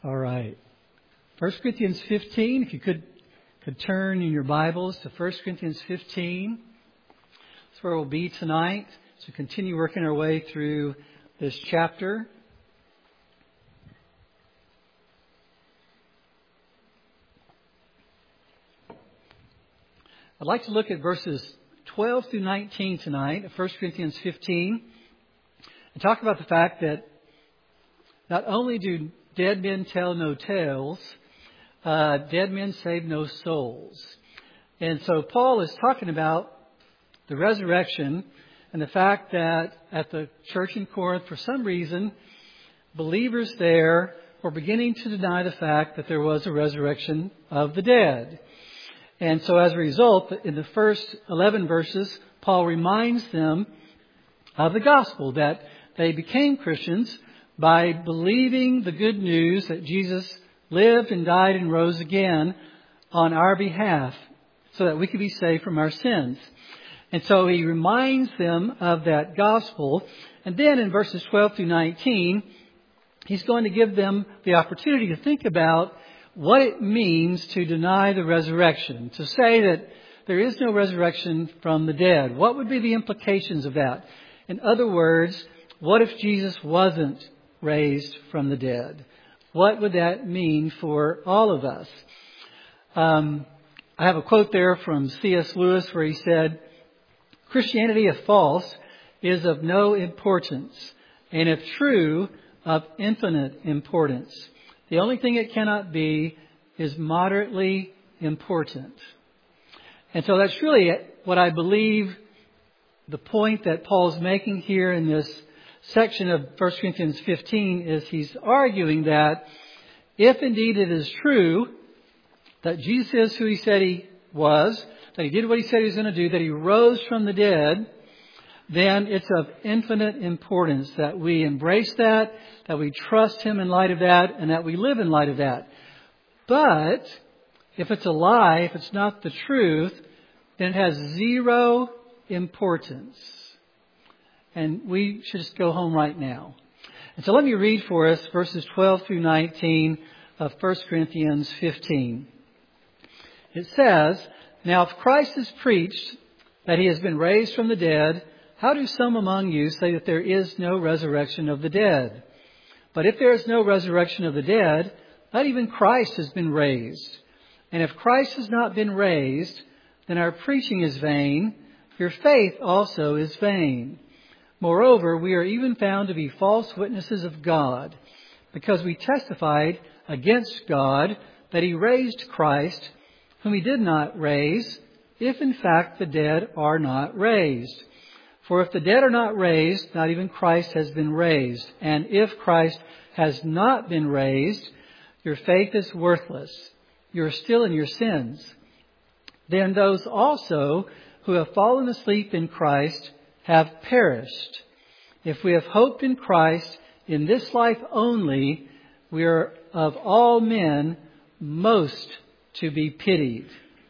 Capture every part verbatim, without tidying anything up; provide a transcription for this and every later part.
All right. First Corinthians fifteen, if you could, could turn in your Bibles to First Corinthians fifteen. That's where we'll be tonight. So continue working our way through this chapter. I'd like to look at verses twelve through nineteen tonight of First Corinthians fifteen and talk about the fact that not only do dead men tell no tales, uh, dead men save no souls. And so Paul is talking about the resurrection and the fact that at the church in Corinth, for some reason, believers there were beginning to deny the fact that there was a resurrection of the dead. And so as a result, in the first eleven verses, Paul reminds them of the gospel, that they became Christians by believing the good news that Jesus lived and died and rose again on our behalf so that we could be saved from our sins. And so he reminds them of that gospel. And then in verses twelve through nineteen, he's going to give them the opportunity to think about what it means to deny the resurrection, to say that there is no resurrection from the dead. What would be the implications of that? In other words, what if Jesus wasn't raised from the dead? What would that mean for all of us? Um, I have a quote there from C S Lewis where he said, "Christianity, if false, is of no importance, and if true, of infinite importance. The only thing it cannot be is moderately important." And so that's really what I believe the point that Paul's making here in this section of First Corinthians fifteen is he's arguing that if indeed it is true that Jesus is who he said he was, that he did what he said he was going to do, that he rose from the dead, then it's of infinite importance that we embrace that, that we trust him in light of that, and that we live in light of that. But if it's a lie, if it's not the truth, then it has zero importance. And we should just go home right now. And so let me read for us verses twelve through nineteen of First Corinthians fifteen. It says, "Now if Christ is preached that he has been raised from the dead, how do some among you say that there is no resurrection of the dead? But if there is no resurrection of the dead, not even Christ has been raised. And if Christ has not been raised, then our preaching is vain, your faith also is vain. Moreover, we are even found to be false witnesses of God, because we testified against God that he raised Christ, whom he did not raise, if in fact the dead are not raised. For if the dead are not raised, not even Christ has been raised. And if Christ has not been raised, your faith is worthless. You are still in your sins. Then those also who have fallen asleep in Christ have perished. If we have hoped in Christ in this life only, we are of all men most to be pitied."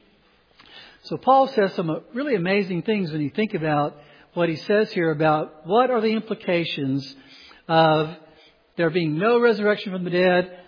So Paul says some really amazing things when you think about what he says here about what are the implications of there being no resurrection from the dead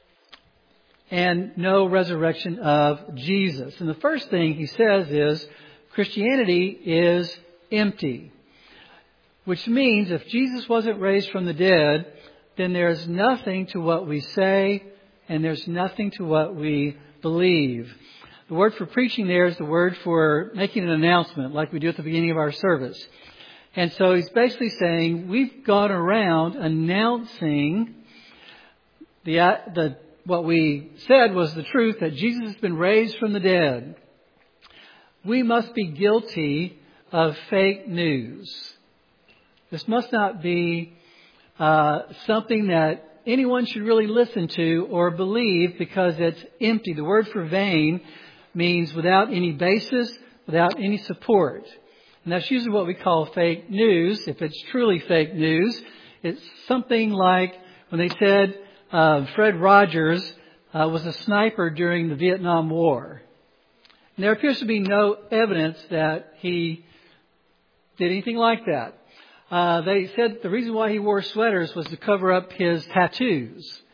and no resurrection of Jesus. And the first thing he says is Christianity is empty. Which means if Jesus wasn't raised from the dead, then there's nothing to what we say and there's nothing to what we believe. The word for preaching there is the word for making an announcement like we do at the beginning of our service. And so he's basically saying we've gone around announcing the, the what we said was the truth, that Jesus has been raised from the dead. We must be guilty of fake news. This must not be uh, something that anyone should really listen to or believe because it's empty. The word for vain means without any basis, without any support. And that's usually what we call fake news. If it's truly fake news, it's something like when they said uh, Fred Rogers uh, was a sniper during the Vietnam War. And there appears to be no evidence that he did anything like that. Uh, they said the reason why he wore sweaters was to cover up his tattoos.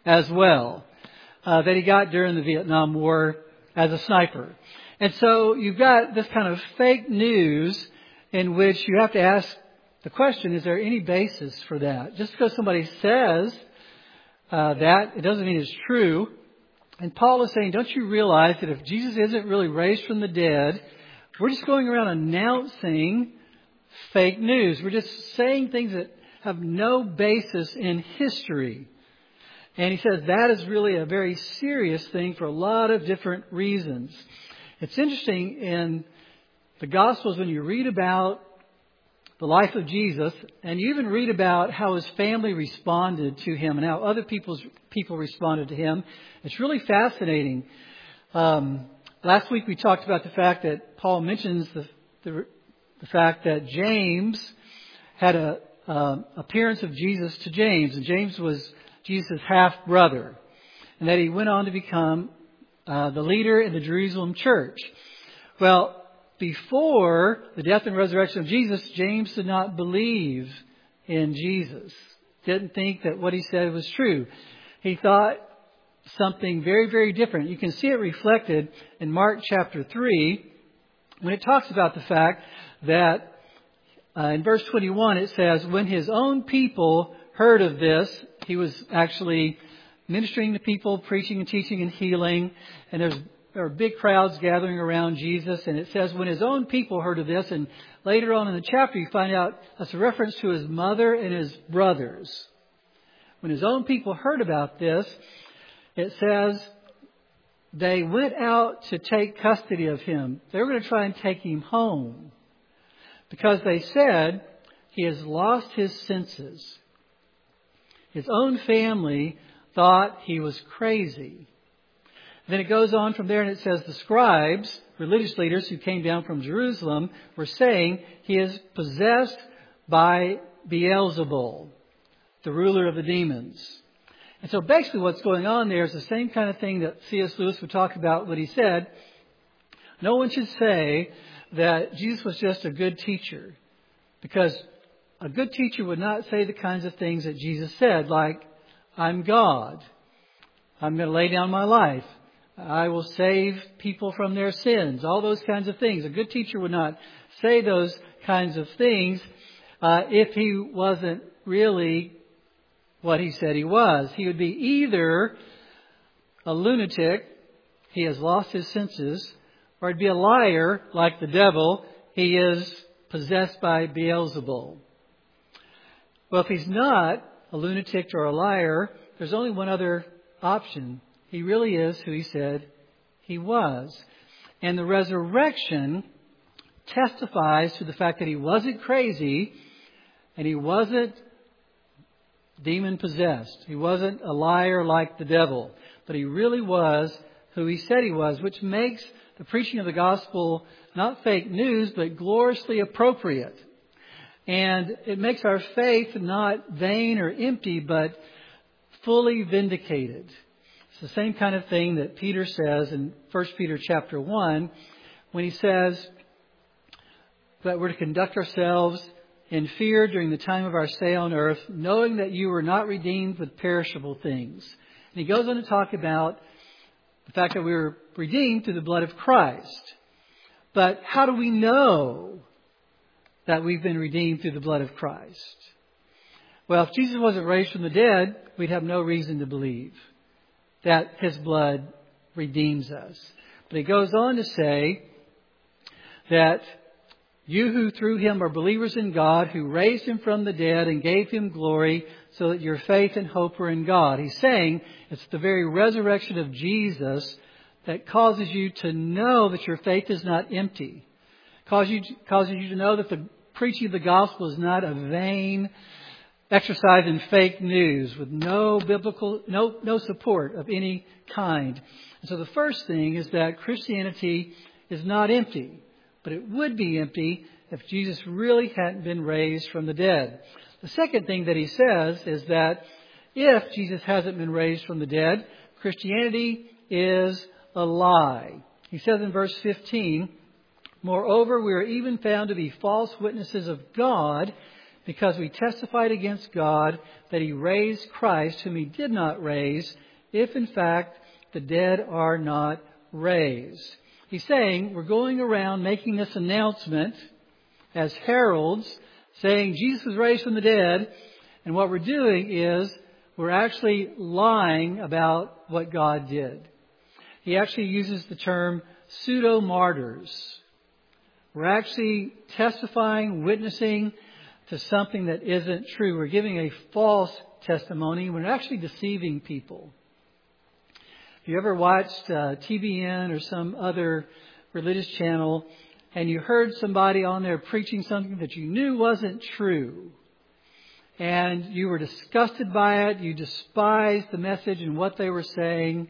as well uh, that he got during the Vietnam War as a sniper. And so you've got this kind of fake news in which you have to ask the question, is there any basis for that? Just because somebody says uh, that, it doesn't mean it's true. And Paul is saying, don't you realize that if Jesus isn't really raised from the dead, we're just going around announcing fake news. We're just saying things that have no basis in history. And he says that is really a very serious thing for a lot of different reasons. It's interesting in the Gospels when you read about the life of Jesus, and you even read about how his family responded to him and how other people's people responded to him. It's really fascinating. Um, last week we talked about the fact that Paul mentions the the, the fact that James had a uh, appearance of Jesus to James, and James was Jesus' half brother, and that he went on to become uh, the leader in the Jerusalem church. Well, before the death and resurrection of Jesus, James did not believe in Jesus. Didn't think that what he said was true. He thought something very, very different. You can see it reflected in Mark chapter three when it talks about the fact that uh, in verse twenty-one it says, when his own people heard of this, he was actually ministering to people, preaching and teaching and healing, and there's There are big crowds gathering around Jesus. And it says when his own people heard of this, and later on in the chapter you find out that's a reference to his mother and his brothers. When his own people heard about this, it says they went out to take custody of him. They were going to try and take him home because they said he has lost his senses. His own family thought he was crazy. Then it goes on from there and it says the scribes, religious leaders who came down from Jerusalem, were saying he is possessed by Beelzebul, the ruler of the demons. And so basically what's going on there is the same kind of thing that C S Lewis would talk about when he said, no one should say that Jesus was just a good teacher, because a good teacher would not say the kinds of things that Jesus said, like, I'm God. I'm going to lay down my life. I will save people from their sins. All those kinds of things. A good teacher would not say those kinds of things uh, if he wasn't really what he said he was. He would be either a lunatic, he has lost his senses, or he'd be a liar like the devil, he is possessed by Beelzebul. Well, if he's not a lunatic or a liar, there's only one other option. He really is who he said he was. And the resurrection testifies to the fact that he wasn't crazy and he wasn't demon possessed. He wasn't a liar like the devil, but he really was who he said he was, which makes the preaching of the gospel not fake news, but gloriously appropriate. And it makes our faith not vain or empty, but fully vindicated. It's the same kind of thing that Peter says in First Peter chapter one when he says that we're to conduct ourselves in fear during the time of our stay on earth, knowing that you were not redeemed with perishable things. And he goes on to talk about the fact that we were redeemed through the blood of Christ. But how do we know that we've been redeemed through the blood of Christ? Well, if Jesus wasn't raised from the dead, we'd have no reason to believe that his blood redeems us. But he goes on to say that you who through him are believers in God, who raised him from the dead and gave him glory, so that your faith and hope are in God. He's saying it's the very resurrection of Jesus that causes you to know that your faith is not empty. Causes you, causes you to know that the preaching of the gospel is not a vain exercise in fake news with no biblical, no, no support of any kind. And so the first thing is that Christianity is not empty, but it would be empty if Jesus really hadn't been raised from the dead. The second thing that he says is that if Jesus hasn't been raised from the dead, Christianity is a lie. He says in verse fifteen, moreover, we are even found to be false witnesses of God, because we testified against God that He raised Christ, whom He did not raise, if in fact the dead are not raised. He's saying we're going around making this announcement as heralds, saying Jesus was raised from the dead, and what we're doing is we're actually lying about what God did. He actually uses the term pseudo-martyrs. We're actually testifying, witnessing to something that isn't true. We're giving a false testimony. We're actually deceiving people. If you ever watched uh, T B N or some other religious channel and you heard somebody on there preaching something that you knew wasn't true, and you were disgusted by it, you despised the message and what they were saying,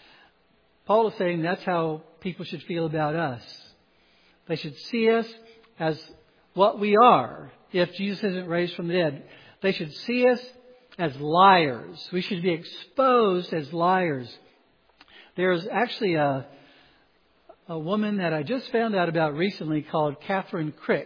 Paul is saying that's how people should feel about us. They should see us as what we are if Jesus isn't raised from the dead. They should see us as liars. We should be exposed as liars. There's actually a, a woman that I just found out about recently called Catherine Crick,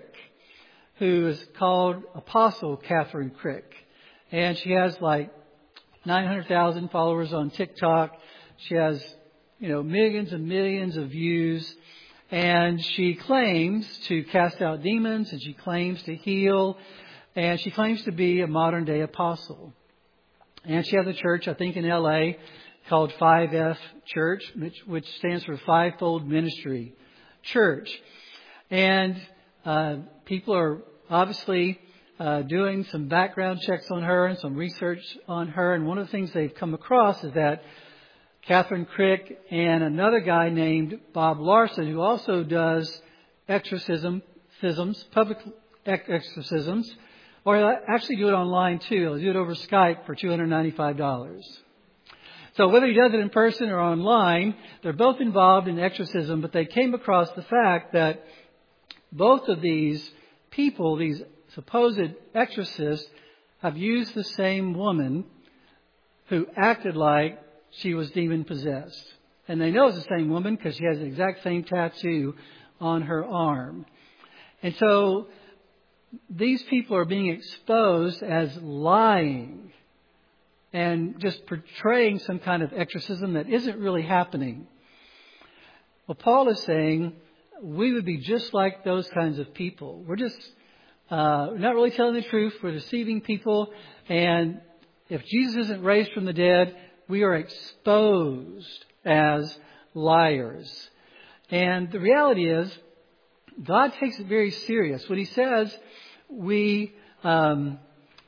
who is called Apostle Catherine Crick. And she has like nine hundred thousand followers on TikTok. She has, you know, millions and millions of views. And she claims to cast out demons, and she claims to heal, and she claims to be a modern day apostle. And she has a church, I think in L A, called five F Church, which, which stands for Fivefold Ministry Church. And uh, people are obviously uh, doing some background checks on her and some research on her. And one of the things they've come across is that Catherine Crick and another guy named Bob Larson, who also does exorcism, public exorcisms, or he'll actually do it online too. He'll do it over Skype for two hundred ninety-five dollars. So whether he does it in person or online, they're both involved in exorcism, but they came across the fact that both of these people, these supposed exorcists, have used the same woman who acted like she was demon-possessed. And they know it's the same woman because she has the exact same tattoo on her arm. And so these people are being exposed as lying and just portraying some kind of exorcism that isn't really happening. Well, Paul is saying we would be just like those kinds of people. We're just uh, not really telling the truth. We're deceiving people. And if Jesus isn't raised from the dead, we are exposed as liars. And the reality is, God takes it very serious. When He says we um,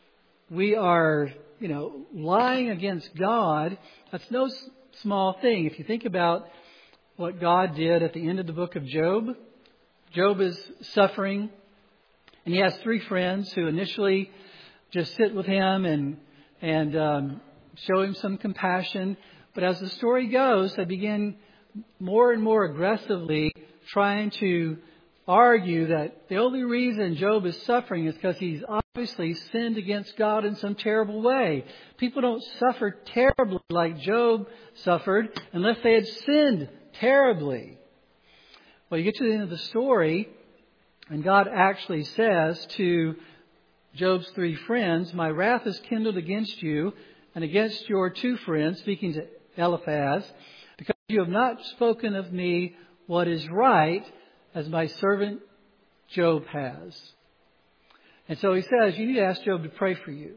we are, you know, lying against God, that's no s- small thing. If you think about what God did at the end of the book of Job, Job is suffering, and he has three friends who initially just sit with him and and um, show him some compassion. But as the story goes, they begin more and more aggressively trying to argue that the only reason Job is suffering is because he's obviously sinned against God in some terrible way. People don't suffer terribly like Job suffered unless they had sinned terribly. Well, you get to the end of the story, and God actually says to Job's three friends, "My wrath is kindled against you and against your two friends," speaking to Eliphaz, "because you have not spoken of me what is right, as my servant Job has." And so he says, you need to ask Job to pray for you.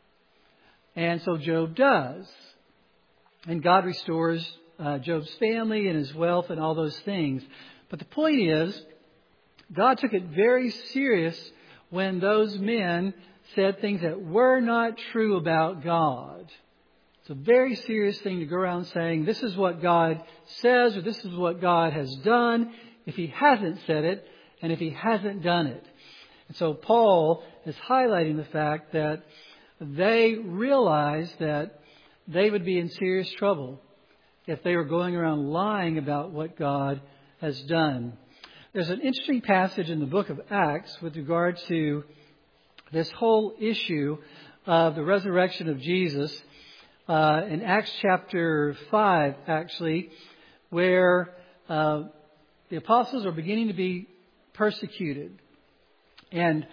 And so Job does. And God restores uh, Job's family and his wealth and all those things. But the point is, God took it very serious when those men said things that were not true about God. It's a very serious thing to go around saying, this is what God says, or this is what God has done, if He hasn't said it, and if He hasn't done it. And so Paul is highlighting the fact that they realized that they would be in serious trouble if they were going around lying about what God has done. There's an interesting passage in the book of Acts with regard to this whole issue of the resurrection of Jesus. Uh, in Acts chapter five, actually, where uh, the apostles are beginning to be persecuted. And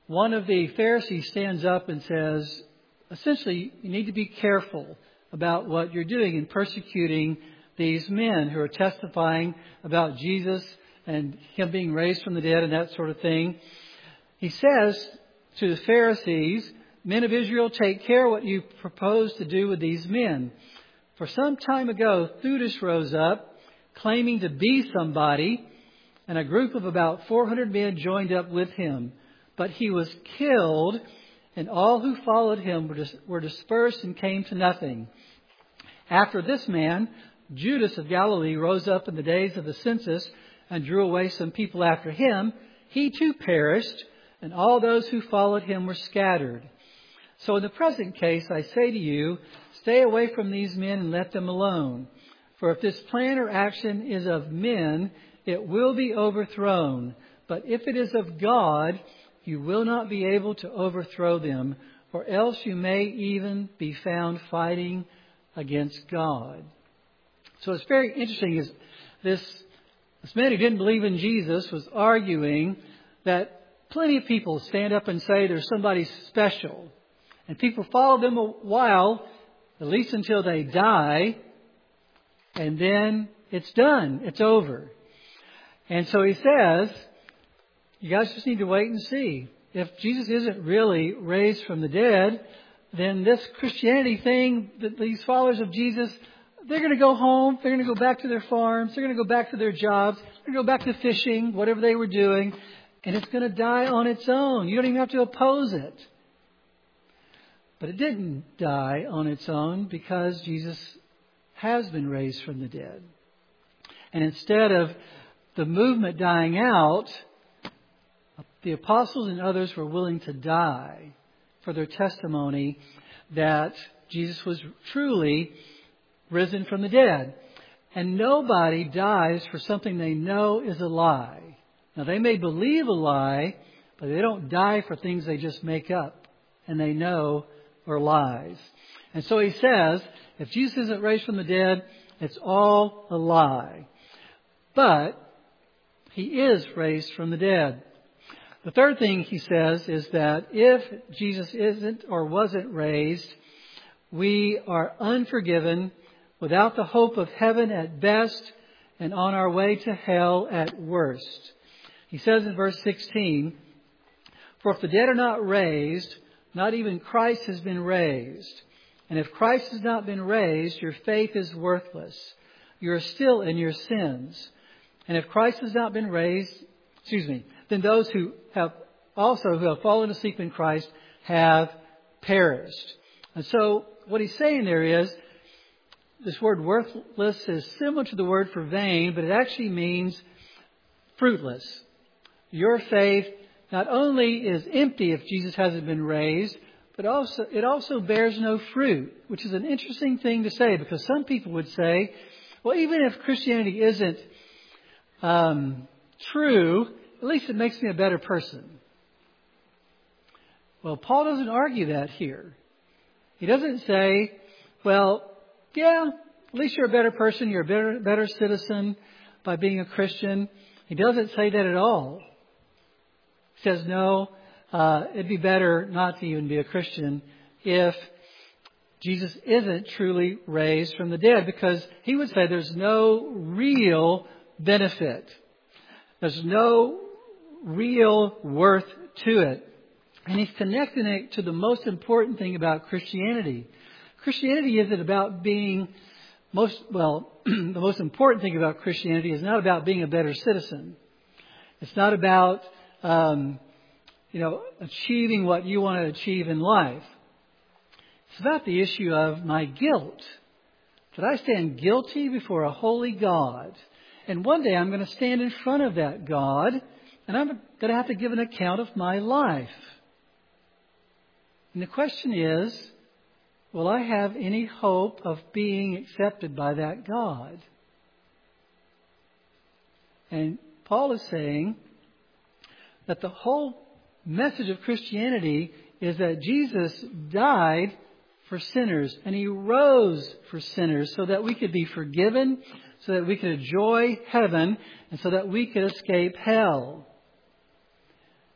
one of the Pharisees stands up and says, essentially, you need to be careful about what you're doing in persecuting these men who are testifying about Jesus and Him being raised from the dead and that sort of thing. He says to the Pharisees, "Men of Israel, take care what you propose to do with these men. For some time ago, Theudas rose up, claiming to be somebody, and a group of about four hundred men joined up with him. But he was killed, and all who followed him were, dis- were dispersed and came to nothing. After this man, Judas of Galilee rose up in the days of the census and drew away some people after him. He too perished, and all those who followed him were scattered. So in the present case, I say to you, stay away from these men and let them alone. For if this plan or action is of men, it will be overthrown. But if it is of God, you will not be able to overthrow them, or else you may even be found fighting against God." So it's very interesting is this, this man who didn't believe in Jesus was arguing that plenty of people stand up and say there's somebody special. And people follow them a while, at least until they die, and then it's done. It's over. And so he says, you guys just need to wait and see. If Jesus isn't really raised from the dead, then this Christianity thing, that these followers of Jesus, they're going to go home. They're going to go back to their farms. They're going to go back to their jobs. They're going to go back to fishing, whatever they were doing. And it's going to die on its own. You don't even have to oppose it. But it didn't die on its own because Jesus has been raised from the dead. And instead of the movement dying out, the apostles and others were willing to die for their testimony that Jesus was truly risen from the dead. And nobody dies for something they know is a lie. Now, they may believe a lie, but they don't die for things they just make up and they know are lies. And so he says, if Jesus isn't raised from the dead, it's all a lie. But He is raised from the dead. The third thing he says is that if Jesus isn't or wasn't raised, we are unforgiven, without the hope of heaven at best, and on our way to hell at worst. He says in verse sixteen, "For if the dead are not raised, not even Christ has been raised. And if Christ has not been raised, your faith is worthless. You are still in your sins. And if Christ has not been raised, excuse me, then those who have also who have fallen asleep in Christ have perished." And so what he's saying there is, this word worthless is similar to the word for vain, but it actually means fruitless. Your faith not only is empty if Jesus hasn't been raised, but also it also bears no fruit, which is an interesting thing to say, because some people would say, well, even if Christianity isn't um, true, at least it makes me a better person. Well, Paul doesn't argue that here. He doesn't say, well, yeah, at least you're a better person, you're a better, better citizen by being a Christian. He doesn't say that at all. He says, no, uh, it'd be better not to even be a Christian if Jesus isn't truly raised from the dead, because he would say there's no real benefit. There's no real worth to it. And he's connecting it to the most important thing about Christianity. Christianity isn't about being most, well, the most important thing about Christianity is not about being a better citizen. It's not about, um, you know, achieving what you want to achieve in life. It's about the issue of my guilt. That I stand guilty before a holy God. And one day I'm going to stand in front of that God, and I'm going to have to give an account of my life. And the question is, will I have any hope of being accepted by that God? And Paul is saying that the whole message of Christianity is that Jesus died for sinners and He rose for sinners so that we could be forgiven, so that we could enjoy heaven, and so that we could escape hell.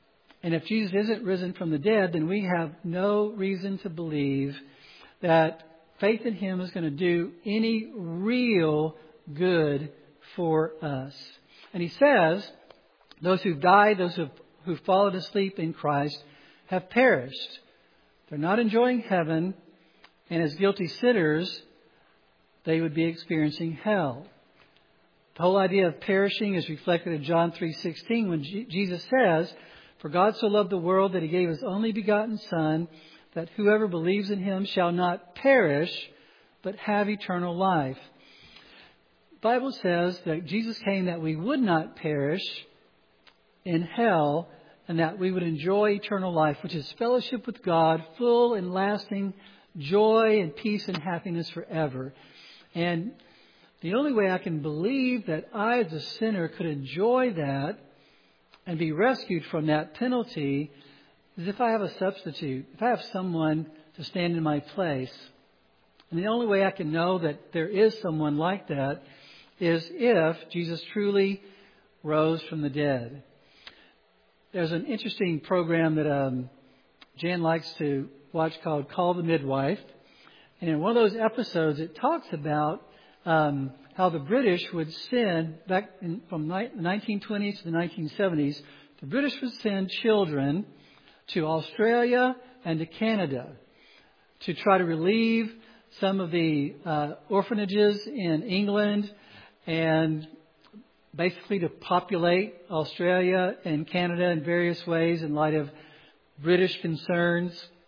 And if Jesus isn't risen from the dead, then we have no reason to believe that faith in Him is going to do any real good for us. And He says, those who've died, those who've, who've fallen asleep in Christ, have perished. They're not enjoying heaven, and as guilty sinners, they would be experiencing hell. The whole idea of perishing is reflected in John three sixteen when G- Jesus says, "For God so loved the world that He gave His only begotten Son, that whoever believes in Him shall not perish, but have eternal life." The Bible says that Jesus came that we would not perish in hell, and that we would enjoy eternal life, which is fellowship with God, full and lasting joy and peace and happiness forever. And the only way I can believe that I as a sinner could enjoy that and be rescued from that penalty is if I have a substitute, if I have someone to stand in my place. And the only way I can know that there is someone like that is if Jesus truly rose from the dead. There's an interesting program that um, Jan likes to watch called Call the Midwife. And in one of those episodes, it talks about um, how the British would send, back in, from the nineteen twenties to the nineteen seventies, the British would send children to Australia and to Canada to try to relieve some of the uh, orphanages in England and basically to populate Australia and Canada in various ways in light of British concerns.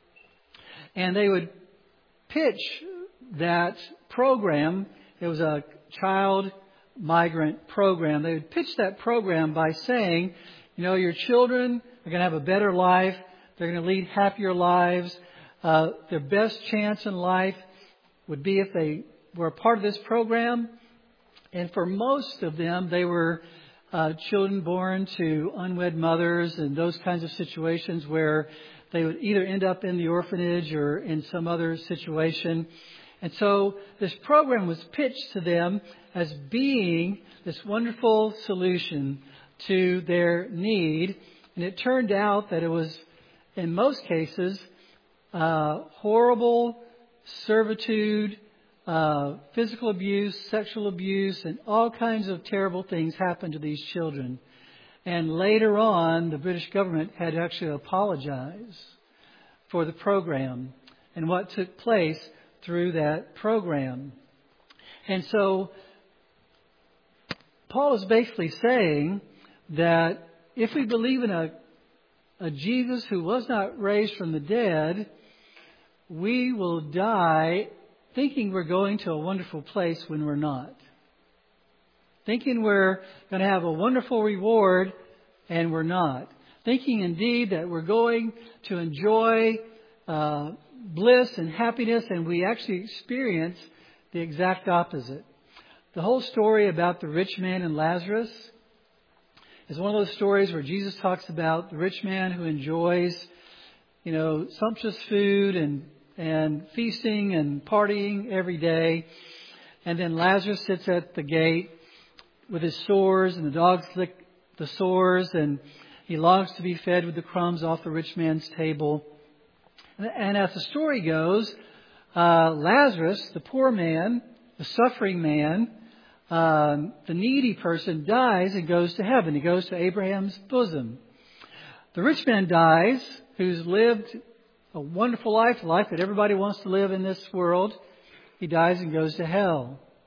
And they would pitch that program. It was a child migrant program. They would pitch that program by saying, you know, your children are going to have a better life. They're going to lead happier lives. Uh, their best chance in life would be if they were a part of this program. And for most of them, they were uh, children born to unwed mothers and those kinds of situations where they would either end up in the orphanage or in some other situation. And so this program was pitched to them as being this wonderful solution to their need. And it turned out that it was, in most cases, uh, horrible servitude, Uh, physical abuse, sexual abuse, and all kinds of terrible things happened to these children. And later on, the British government had to actually apologize for the program and what took place through that program. And so Paul is basically saying that if we believe in a, a Jesus who was not raised from the dead, we will die thinking we're going to a wonderful place when we're not. Thinking we're going to have a wonderful reward and we're not. Thinking indeed that we're going to enjoy uh, bliss and happiness, and we actually experience the exact opposite. The whole story about the rich man and Lazarus is one of those stories where Jesus talks about the rich man who enjoys, you know, sumptuous food and and feasting and partying every day. And then Lazarus sits at the gate with his sores, and the dogs lick the sores, and he longs to be fed with the crumbs off the rich man's table. And as the story goes, uh, Lazarus, the poor man, the suffering man, um, the needy person, dies and goes to heaven. He goes to Abraham's bosom. The rich man dies, who's lived a wonderful life, a life that everybody wants to live in this world. He dies and goes to hell.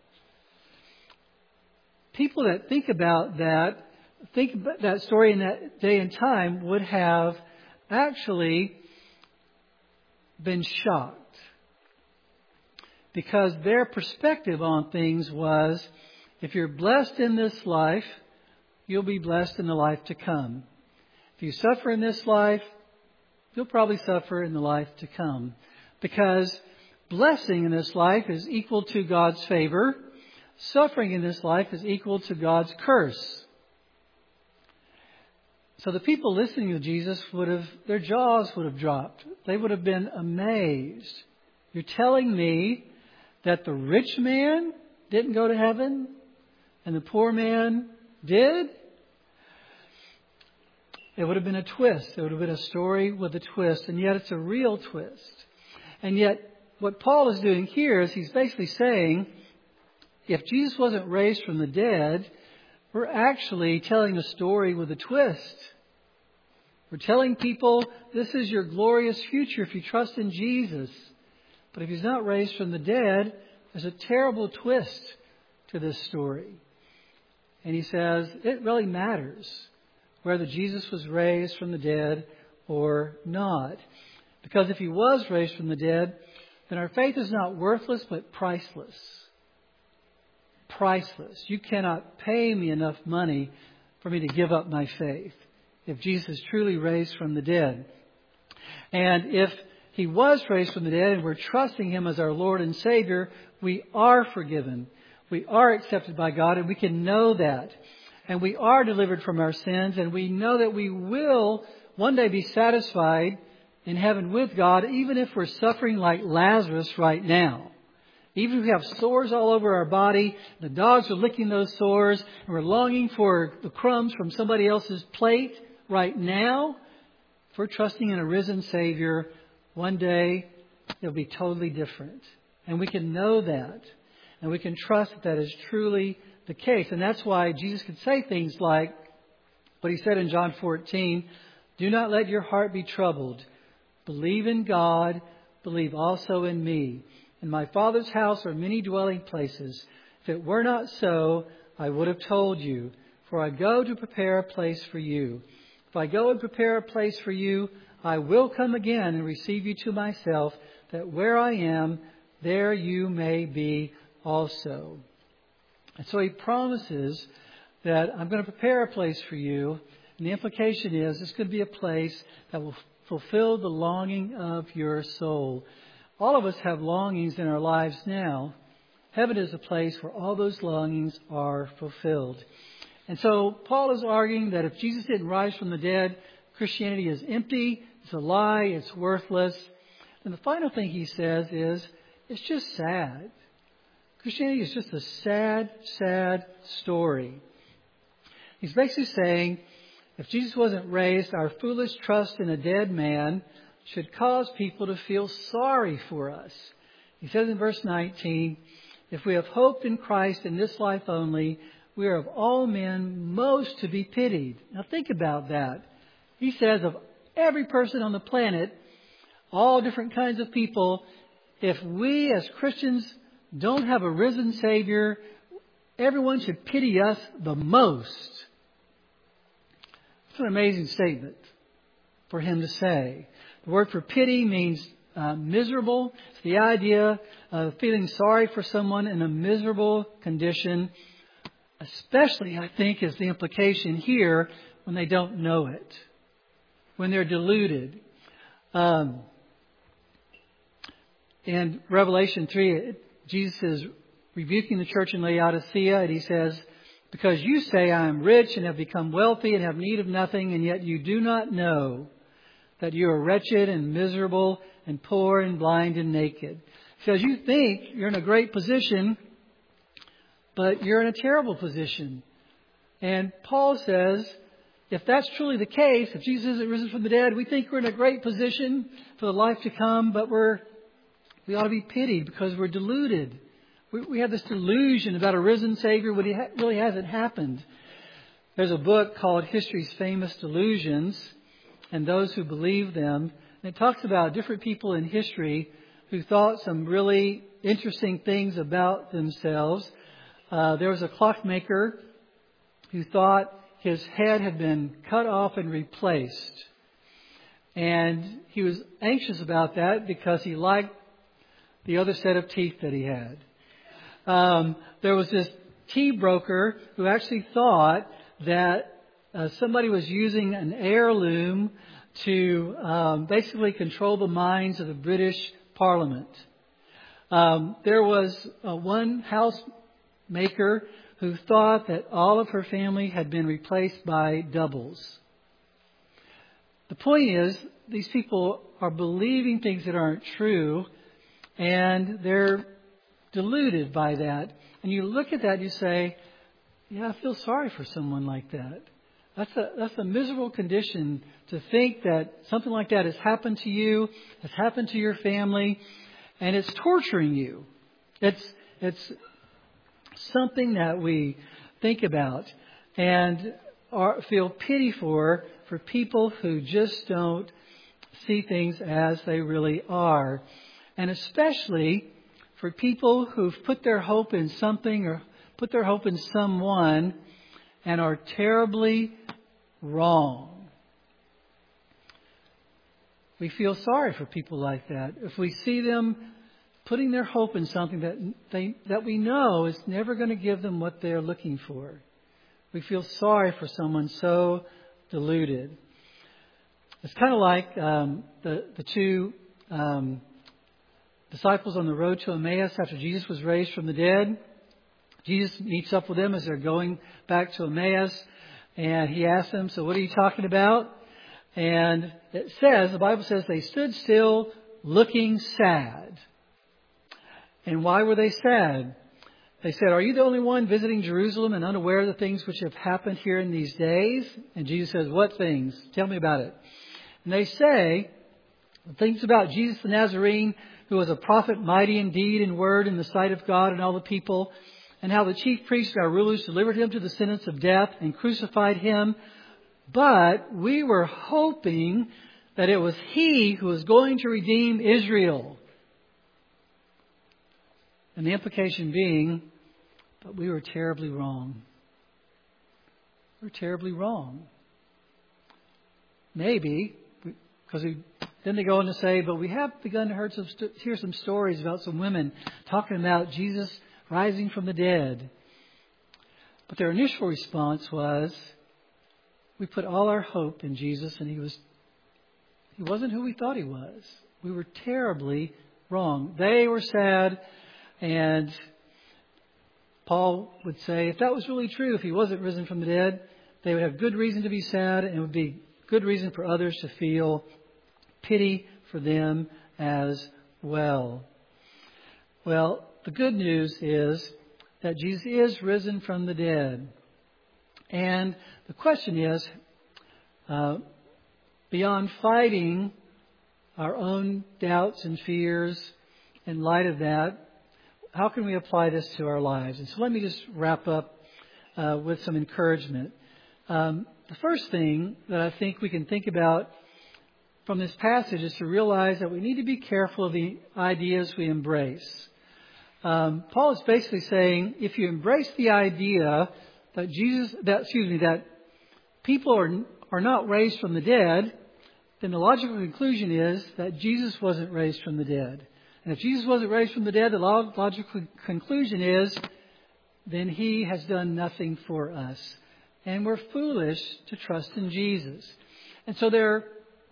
People that think about that, think about that story in that day and time would have actually been shocked. Because their perspective on things was, if you're blessed in this life, you'll be blessed in the life to come. If you suffer in this life, you'll probably suffer in the life to come, because blessing in this life is equal to God's favor. Suffering in this life is equal to God's curse. So the people listening to Jesus would have, their jaws would have dropped. They would have been amazed. You're telling me that the rich man didn't go to heaven and the poor man did? it would have been a twist. It would have been a story with a twist, and yet it's a real twist. And yet, what Paul is doing here is he's basically saying, if Jesus wasn't raised from the dead, we're actually telling a story with a twist. We're telling people this is your glorious future if you trust in Jesus. But if He's not raised from the dead, there's a terrible twist to this story. And he says it really matters whether Jesus was raised from the dead or not. Because if He was raised from the dead, then our faith is not worthless but priceless. Priceless. You cannot pay me enough money for me to give up my faith if Jesus is truly raised from the dead. And if He was raised from the dead and we're trusting Him as our Lord and Savior, we are forgiven. We are accepted by God, and we can know that. And we are delivered from our sins, and we know that we will one day be satisfied in heaven with God, even if we're suffering like Lazarus right now. Even if we have sores all over our body, the dogs are licking those sores, and we're longing for the crumbs from somebody else's plate right now, if we're trusting in a risen Savior, one day it'll be totally different. And we can know that. And we can trust that that is truly the case. And that's why Jesus could say things like what He said in John fourteen, do not let your heart be troubled. Believe in God, believe also in me. In my Father's house are many dwelling places. If it were not so, I would have told you. For I go to prepare a place for you. If I go and prepare a place for you, I will come again and receive you to myself, that where I am, there you may be also. And so He promises that I'm going to prepare a place for you. And the implication is this could be a place that will fulfill the longing of your soul. All of us have longings in our lives now. Heaven is a place where all those longings are fulfilled. And so Paul is arguing that if Jesus didn't rise from the dead, Christianity is empty, it's a lie, it's worthless. And the final thing he says is, it's just sad. Christianity is just a sad, sad story. He's basically saying, if Jesus wasn't raised, our foolish trust in a dead man should cause people to feel sorry for us. He says in verse nineteen, if we have hoped in Christ in this life only, we are of all men most to be pitied. Now think about that. He says of every person on the planet, all different kinds of people, if we as Christians don't have a risen Savior, everyone should pity us the most. It's an amazing statement for him to say. The word for pity means uh, miserable. It's the idea of feeling sorry for someone in a miserable condition. Especially, I think, is the implication here when they don't know it. When they're deluded. Um, in Revelation three, Jesus is rebuking the church in Laodicea, and He says, because you say, I am rich and have become wealthy and have need of nothing, and yet you do not know that you are wretched and miserable and poor and blind and naked. Because you think you're in a great position, but you're in a terrible position. And Paul says, if that's truly the case, if Jesus isn't risen from the dead, we think we're in a great position for the life to come, but we're we ought to be pitied because we're deluded. We, we have this delusion about a risen Savior when He ha- really hasn't happened. There's a book called History's Famous Delusions and Those Who Believe Them. And it talks about different people in history who thought some really interesting things about themselves. Uh, there was a clockmaker who thought his head had been cut off and replaced. And he was anxious about that because he liked the other set of teeth that he had. Um, there was this tea broker who actually thought that uh, somebody was using an heirloom to um, basically control the minds of the British Parliament. Um, there was uh, one housemaker who thought that all of her family had been replaced by doubles. The point is, these people are believing things that aren't true, and they're deluded by that. And you look at that and you say, yeah, I feel sorry for someone like that. That's a, that's a miserable condition to think that something like that has happened to you, has happened to your family, and it's torturing you. It's, it's something that we think about and are, feel pity for, for people who just don't see things as they really are. And especially for people who've put their hope in something or put their hope in someone and are terribly wrong. We feel sorry for people like that. If we see them putting their hope in something that they that we know is never going to give them what they're looking for, we feel sorry for someone so deluded. It's kind of like um, the the two um, disciples on the road to Emmaus after Jesus was raised from the dead. Jesus meets up with them as they're going back to Emmaus, and he asks them, "So what are you talking about?" And it says, the Bible says, they stood still looking sad. And why were they sad? They said, "Are you the only one visiting Jerusalem and unaware of the things which have happened here in these days?" And Jesus says, "What things? Tell me about it." And they say, things about Jesus the Nazarene, who was a prophet mighty in deed and word in the sight of God and all the people, and how the chief priests and our rulers delivered him to the sentence of death and crucified him. But we were hoping that it was he who was going to redeem Israel. And the implication being, but we were terribly wrong. We were terribly wrong. Maybe, because we, then they go on to say, but we have begun to hear some, hear some stories about some women talking about Jesus rising from the dead. But their initial response was, we put all our hope in Jesus, and he was he wasn't who we thought he was. We were terribly wrong. They were sad, and Paul would say, if that was really true, if he wasn't risen from the dead, they would have good reason to be sad, and it would be good reason for others to feel pity for them as well. Well, the good news is that Jesus is risen from the dead. And the question is, uh, beyond fighting our own doubts and fears in light of that, how can we apply this to our lives? And so let me just wrap up uh, with some encouragement. Um, the first thing that I think we can think about from this passage is to realize that we need to be careful of the ideas we embrace. Um, Paul is basically saying, if you embrace the idea that Jesus, that excuse me, that people are are not raised from the dead, then the logical conclusion is that Jesus wasn't raised from the dead. And if Jesus wasn't raised from the dead, the logical conclusion is, then he has done nothing for us. And we're foolish to trust in Jesus. And so there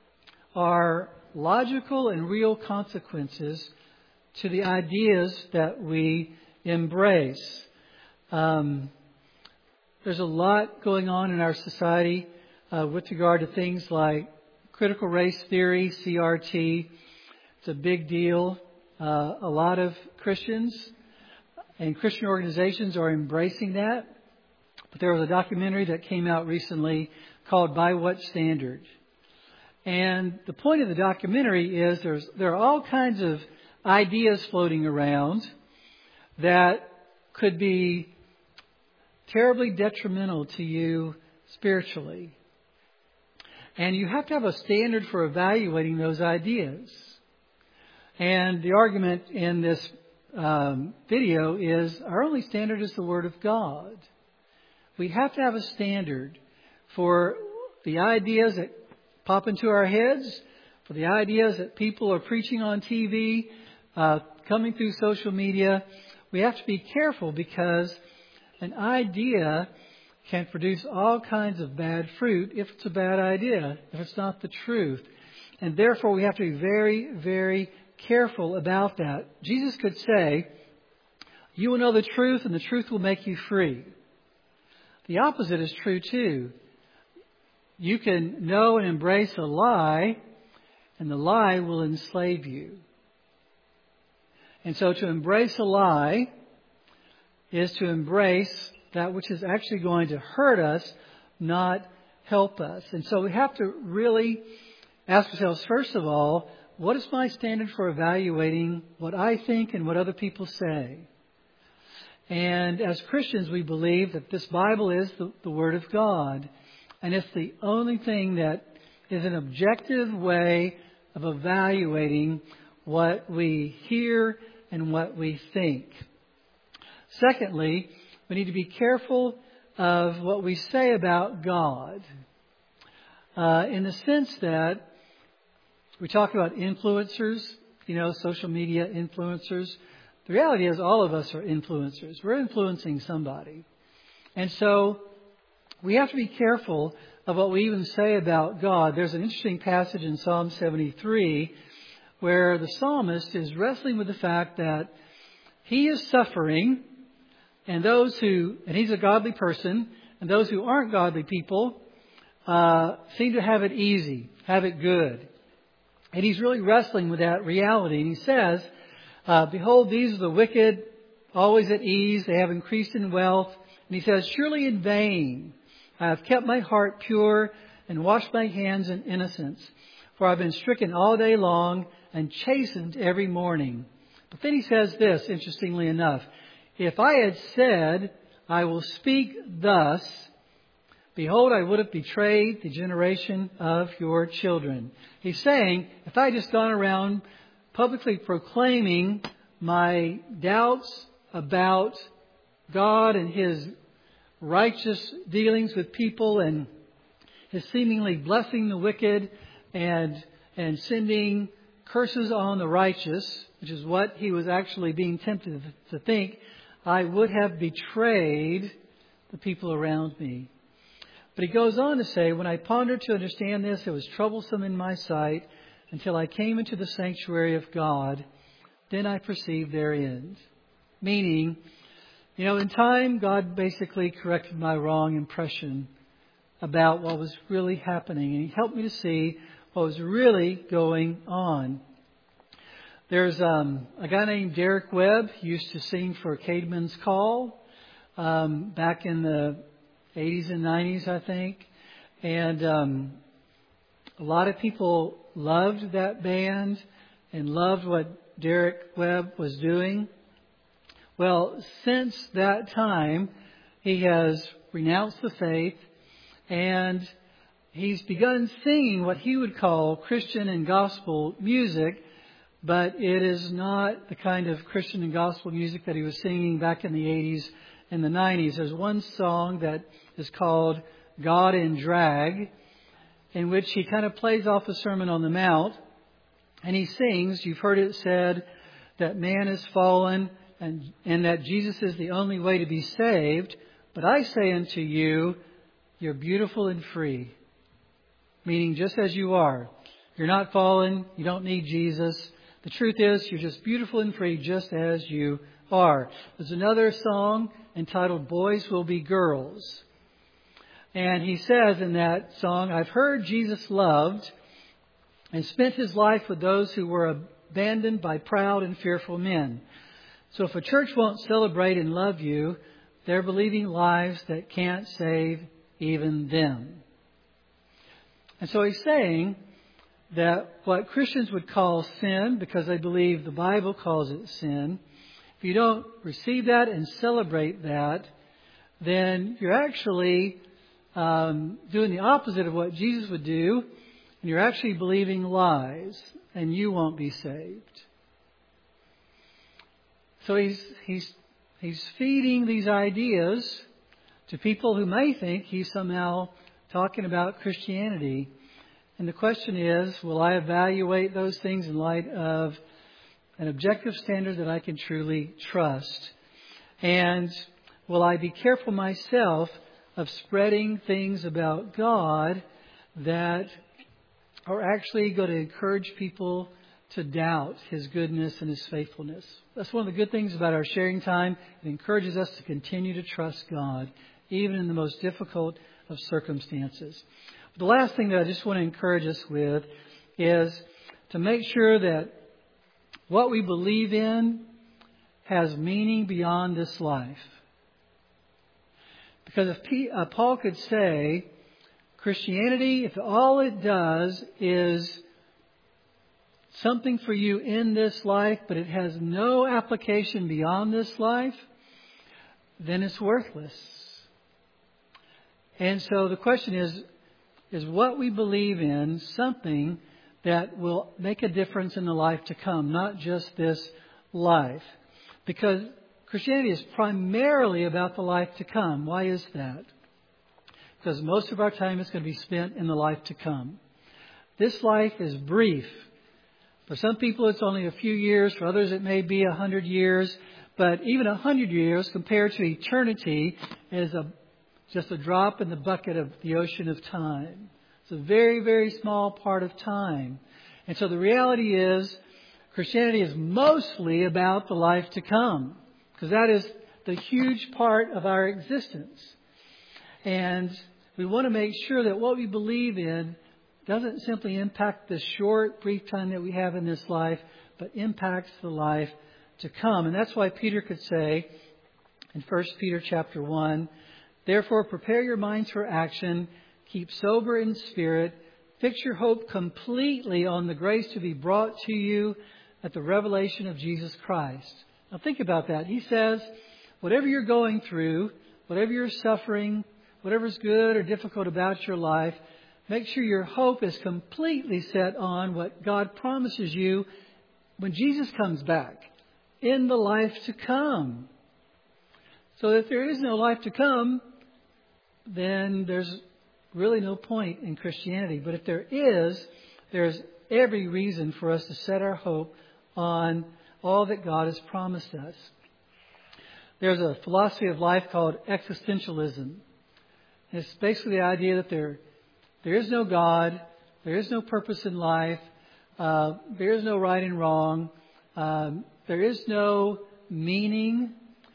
are logical and real consequences to the ideas that we embrace. Um, there's a lot going on in our society uh, with regard to things like critical race theory, C R T. It's a big deal. Uh, a lot of Christians and Christian organizations are embracing that. But there was a documentary that came out recently called By What Standard? And the point of the documentary is there's there are all kinds of ideas floating around that could be terribly detrimental to you spiritually. And you have to have a standard for evaluating those ideas. And the argument in this um, video is our only standard is the Word of God. We have to have a standard for the ideas that pop into our heads, for the ideas that people are preaching on T V, uh, coming through social media. We have to be careful because an idea can produce all kinds of bad fruit if it's a bad idea, if it's not the truth. And therefore we have to be very, very careful about that. Jesus could say, you will know the truth and the truth will make you free. The opposite is true too. You can know and embrace a lie, and the lie will enslave you. And so to embrace a lie is to embrace that which is actually going to hurt us, not help us. And so we have to really ask ourselves, first of all, what is my standard for evaluating what I think and what other people say? And as Christians, we believe that this Bible is the, the Word of God. And it's the only thing that is an objective way of evaluating what we hear and what we think. Secondly, we need to be careful of what we say about God. Uh, in the sense that we talk about influencers, you know, social media influencers. The reality is all of us are influencers. We're influencing somebody. And so we have to be careful of what we even say about God. There's an interesting passage in Psalm seventy-three where the psalmist is wrestling with the fact that he is suffering, and those who, and he's a godly person, and those who aren't godly people uh, seem to have it easy, have it good. And he's really wrestling with that reality. And he says, uh, behold, these are the wicked, always at ease. They have increased in wealth. And he says, surely in vain I have kept my heart pure and washed my hands in innocence. For I've been stricken all day long and chastened every morning. But then he says this, interestingly enough. If I had said, I will speak thus, behold, I would have betrayed the generation of your children. He's saying, if I had just gone around publicly proclaiming my doubts about God and His righteous dealings with people and His seemingly blessing the wicked and and sending curses on the righteous, which is what he was actually being tempted to think, I would have betrayed the people around me. But he goes on to say, when I pondered to understand this, it was troublesome in my sight until I came into the sanctuary of God. Then I perceived their end. Meaning, you know, in time, God basically corrected my wrong impression about what was really happening. And He helped me to see what was really going on. There's um, a guy named Derek Webb. He used to sing for Caedmon's Call um, back in the eighties and nineties, I think. And um, a lot of people loved that band and loved what Derek Webb was doing. Well, since that time, he has renounced the faith and he's begun singing what he would call Christian and gospel music, but it is not the kind of Christian and gospel music that he was singing back in the eighties and the nineties. There's one song that is called God in Drag, in which he kind of plays off the Sermon on the Mount, and he sings, you've heard it said, that man is fallen and, and that Jesus is the only way to be saved, but I say unto you, you're beautiful and free. Meaning just as you are. You're not fallen, you don't need Jesus. The truth is, you're just beautiful and free just as you are. There's another song entitled Boys Will Be Girls. And he says in that song, I've heard Jesus loved and spent His life with those who were abandoned by proud and fearful men. So if a church won't celebrate and love you, they're believing lies that can't save even them. And so he's saying that what Christians would call sin, because they believe the Bible calls it sin, if you don't receive that and celebrate that, then you're actually um, doing the opposite of what Jesus would do, and you're actually believing lies, and you won't be saved. So he's he's he's feeding these ideas to people who may think he's somehow talking about Christianity. And the question is, will I evaluate those things in light of an objective standard that I can truly trust? And will I be careful myself of spreading things about God that are actually going to encourage people to doubt His goodness and His faithfulness? That's one of the good things about our sharing time. It encourages us to continue to trust God, even in the most difficult of circumstances. The last thing that I just want to encourage us with is to make sure that what we believe in has meaning beyond this life. Because if P, uh, Paul could say, Christianity, if all it does is something for you in this life, but it has no application beyond this life, then it's worthless. And so the question is, is what we believe in something that will make a difference in the life to come, not just this life? Because Christianity is primarily about the life to come. Why is that? Because most of our time is going to be spent in the life to come. This life is brief. For some people it's only a few years. For others it may be a hundred years. But even a hundred years compared to eternity is a, just a drop in the bucket of the ocean of time. It's a very, very small part of time. And so the reality is Christianity is mostly about the life to come. Because that is the huge part of our existence. And we want to make sure that what we believe in doesn't simply impact the short, brief time that we have in this life, but impacts the life to come. And that's why Peter could say in First Peter chapter one, therefore prepare your minds for action, keep sober in spirit, fix your hope completely on the grace to be brought to you at the revelation of Jesus Christ. Now think about that. He says, whatever you're going through, whatever you're suffering, whatever's good or difficult about your life, make sure your hope is completely set on what God promises you when Jesus comes back, in the life to come. So if there is no life to come, then there's really no point in Christianity. But if there is, there's every reason for us to set our hope on all that God has promised us. There's a philosophy of life called existentialism. It's basically the idea that there, there is no God, there is no purpose in life, uh, there is no right and wrong, um, there is no meaning,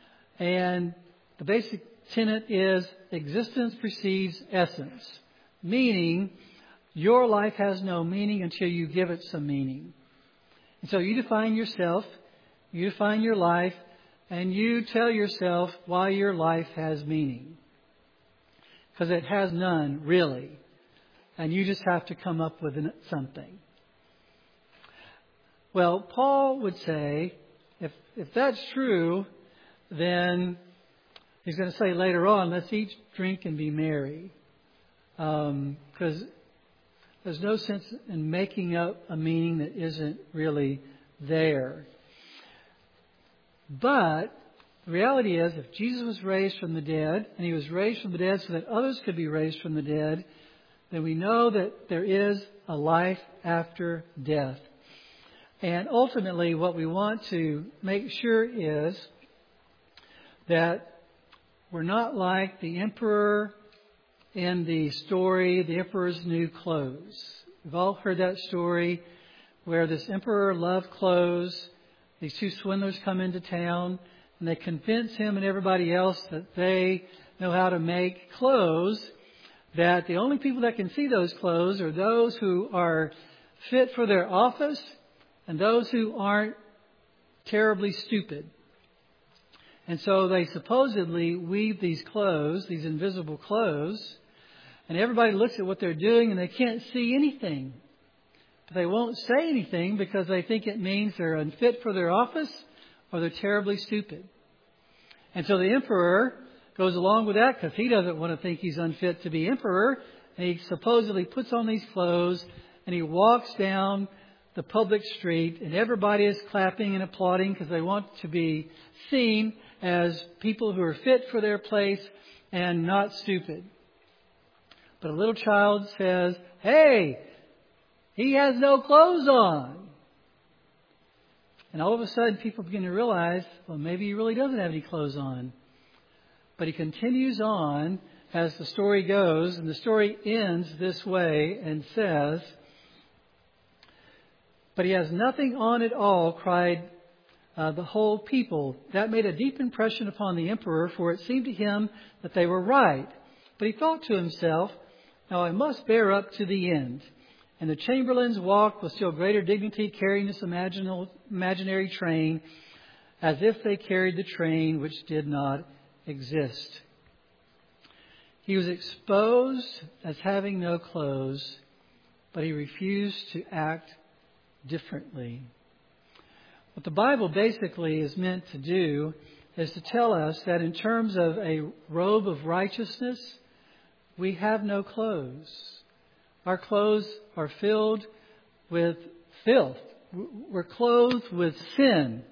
and the basic tenet is existence precedes essence, meaning your life has no meaning until you give it some meaning. And so you define yourself, you define your life, and you tell yourself why your life has meaning. Because it has none, really. And you just have to come up with something. Well, Paul would say, if if that's true, then he's going to say later on, let's eat, drink, and be merry. Um, because there's no sense in making up a meaning that isn't really there. But the reality is, if Jesus was raised from the dead, and He was raised from the dead so that others could be raised from the dead, then we know that there is a life after death. And ultimately, what we want to make sure is that we're not like the emperor in the story, The Emperor's New Clothes. We've all heard that story where this emperor loved clothes. These two swindlers come into town and they convince him and everybody else that they know how to make clothes, that the only people that can see those clothes are those who are fit for their office and those who aren't terribly stupid. And so they supposedly weave these clothes, these invisible clothes, and everybody looks at what they're doing and they can't see anything. But they won't say anything because they think it means they're unfit for their office or they're terribly stupid. And so the emperor goes along with that because he doesn't want to think he's unfit to be emperor. And he supposedly puts on these clothes and he walks down the public street and everybody is clapping and applauding because they want to be seen as people who are fit for their place and not stupid. But a little child says, "Hey, he has no clothes on." And all of a sudden people begin to realize, well, maybe he really doesn't have any clothes on. But he continues on as the story goes, and the story ends this way and says, "But he has nothing on at all," cried uh, the whole people. That made a deep impression upon the emperor, for it seemed to him that they were right. But he thought to himself, "Now I must bear up to the end." And the chamberlains walked with still greater dignity, carrying this imaginal, imaginary train, as if they carried the train which did not exist. He was exposed as having no clothes, but he refused to act differently. What the Bible basically is meant to do is to tell us that in terms of a robe of righteousness, we have no clothes. Our clothes are filled with filth. We're clothed with sin.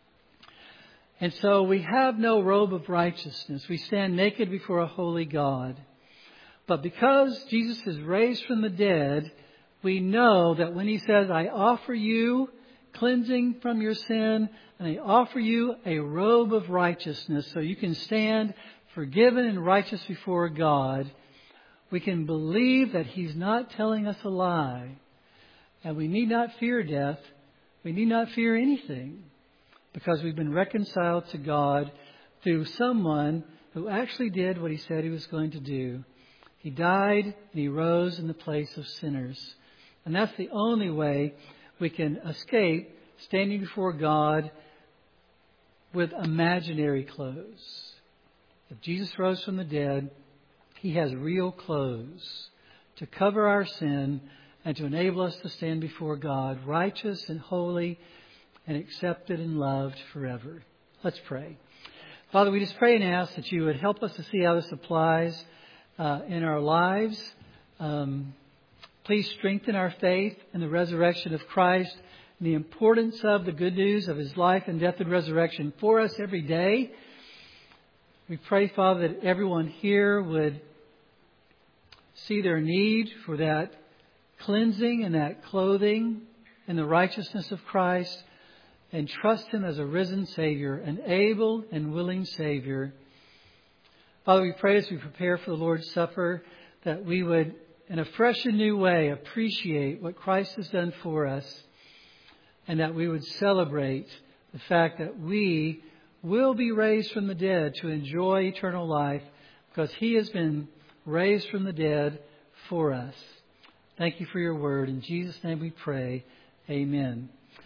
And so we have no robe of righteousness. We stand naked before a holy God. But because Jesus is raised from the dead, we know that when He says, I offer you cleansing from your sin, and I offer you a robe of righteousness so you can stand forgiven and righteous before God, we can believe that He's not telling us a lie. And we need not fear death. We need not fear anything, because we've been reconciled to God through someone who actually did what He said He was going to do. He died and He rose in the place of sinners. And that's the only way we can escape standing before God with imaginary clothes. If Jesus rose from the dead, He has real clothes to cover our sin and to enable us to stand before God righteous and holy and accepted and loved forever. Let's pray. Father, we just pray and ask that You would help us to see how this applies uh, in our lives. Um, please strengthen our faith in the resurrection of Christ and the importance of the good news of His life and death and resurrection for us every day. We pray, Father, that everyone here would see their need for that cleansing and that clothing in the righteousness of Christ, and trust Him as a risen Savior, an able and willing Savior. Father, we pray as we prepare for the Lord's Supper that we would, in a fresh and new way, appreciate what Christ has done for us, and that we would celebrate the fact that we will be raised from the dead to enjoy eternal life, because He has been raised from the dead for us. Thank You for Your word. In Jesus' name we pray. Amen.